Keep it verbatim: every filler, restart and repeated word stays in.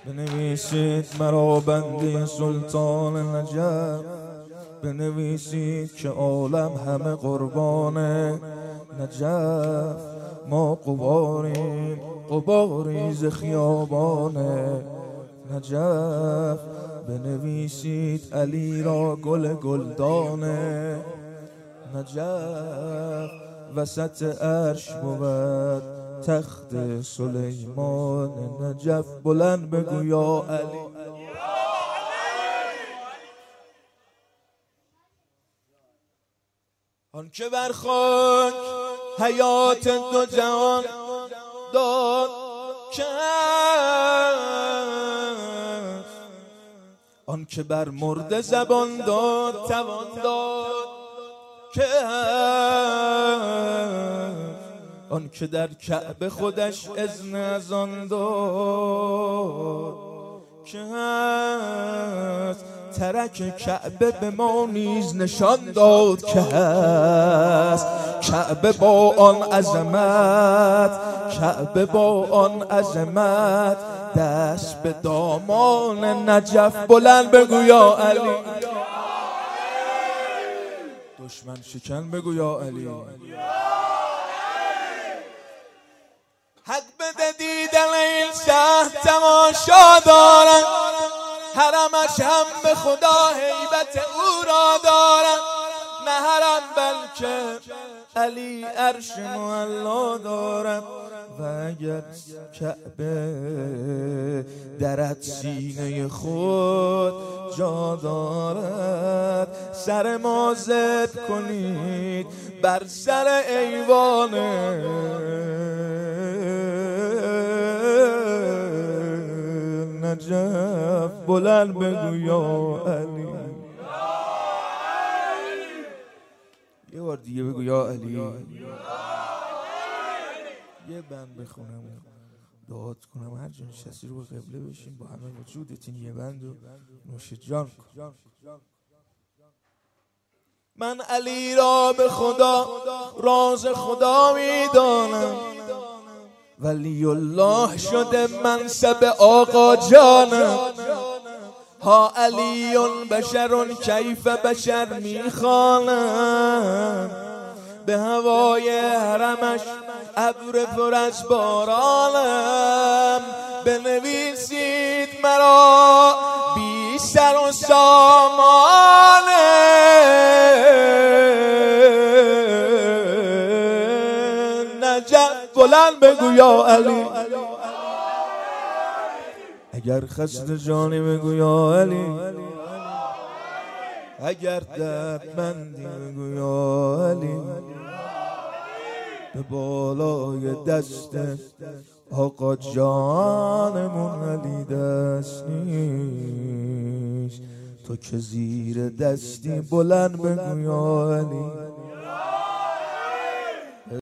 بنویسید مرا بنده سلطان نجف، بنویسید که عالم همه قربان نجف. ما غباریم غباری ز خیابان نجف. بنویسید علی را گل گلدان نجف. وسط عرش بود تخت سلیمان نجف. بلند بگو یا علی. آن که بر خاک حیات دو جهان داد که آن که بر مرده زبان داد توان داد که آن که در کعبه خودش اذن از آن داد که هست. ترک کعبه به ما نیز نشان داد که هست. کعبه با آن عظمت، کعبه با آن عظمت، دست به دامان نجف. بلند بگو یا علی. دشمن شکن بگو یا علی. حق بده دیدن این شهر تماشا دارن، حرمش هم به خدا هیبت او را دارن. نه حرم بلکه علی عرش معلا دارد. و اگر کعبه درت سینه خود جا دارد، سر ما زد کنید بر سر ایوان نجف. بلند بگو یا علی. یه بار دیگه بگو یا علی. یه بند بخونم دعات کنم، هر جا نشستی رو به قبله بشین، با همه وجودت این یه بند رو نوش جان کن. من علی را به خدا راز خدا میدانم، ولی الله شده منصب آقا جانم. ها علی بشر کیف بشر میخوانم، به هوای حرمش ابر پر از بارانم. بنویسید مرا بی سر و سامان نجف. بلند بگو یا علی. اگر خسته جانی بگو یا علی. اگر دردمندی بگو یا علی. به بالای دست آقا جانمون علی دست نیست، تو که زیر دستی. بلند بگو یا علی.